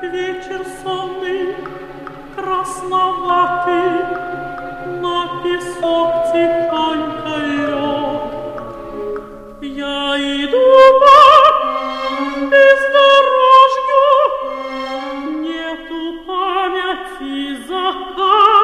Вечер сонный, красноватый, на песок тихонько лег. Я иду по бездорожью, нету памяти за